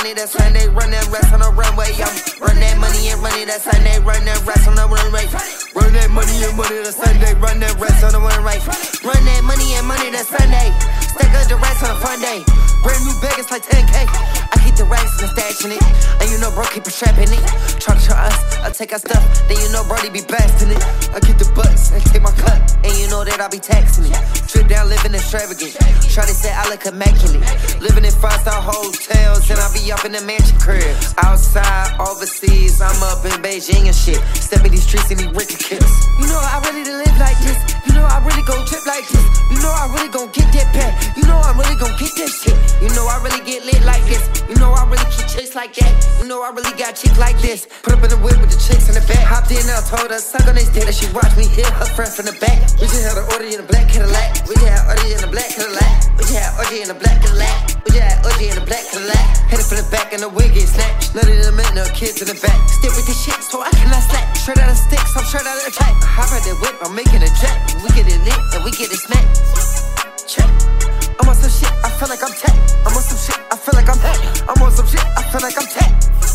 money that Sunday. Run that rest on the runway. Run that money and money that Sunday. Run that rest on the runway. Run that money and money that Sunday. Run that rest on the runway. Run that money and money that Sunday. Stack up the rest on a fun day. Brand new bag, it's like 10K. I keep the racks and the stash in it. And you know bro keep a strap in it. Try to show us, I take our stuff. Then you know brody be blasting it. I get the butts and take my cut. And you know that I be taxing it. Trip down living extravagant. Shawty said I look immaculate. Living in 5-star hotels and I be up in the mansion cribs. Outside, overseas, I'm up in Beijing and shit. Stepping these streets and these wicked kids. You know I really to live like this. You know I really gon' trip like this. You know I really gon' get that pack. You know I'm really gon' get that shit. You know I really get lit like this. You know I really keep chicks like that. You know I really got chicks like this. Put up in the whip with the chicks in the back. Hopped in, I told her suck on this dick. That she watch me hit her friend from the back. We just had an order in a black Cadillac. We just had order in a black Cadillac. We just had order in a black Cadillac. We just had order in a black Cadillac. Hit it from the back and the wig get snatched. None of them men, no kids in the back. Stick with this shit so I cannot slack. Straight out of sticks, I'm straight out of the track. Hop out that whip, I'm making a jet. We get it lit and we get it smacked. Check. I'm on some shit, I feel like I'm tech. I'm on some shit, I feel like I'm tech. I'm on some shit, I feel like I'm tech.